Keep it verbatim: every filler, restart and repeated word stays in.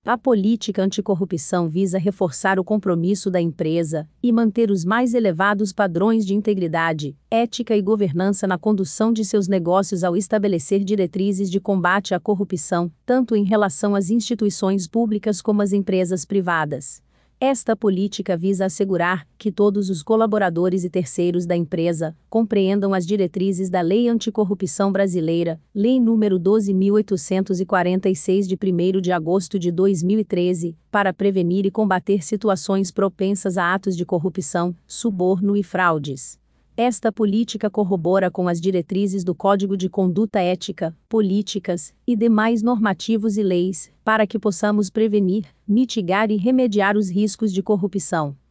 A política anticorrupção visa reforçar o compromisso da empresa e manter os mais elevados padrões de integridade, ética e governança na condução de seus negócios ao estabelecer diretrizes de combate à corrupção, tanto em relação às instituições públicas como às empresas privadas. Esta política visa assegurar que todos os colaboradores e terceiros da empresa compreendam as diretrizes da Lei Anticorrupção Brasileira, Lei número doze mil oitocentos e quarenta e seis de primeiro de agosto de dois mil e treze, para prevenir e combater situações propensas a atos de corrupção, suborno e fraudes. Esta política corrobora com as diretrizes do Código de Conduta Ética, Políticas e demais normativos e leis, para que possamos prevenir, mitigar e remediar os riscos de corrupção.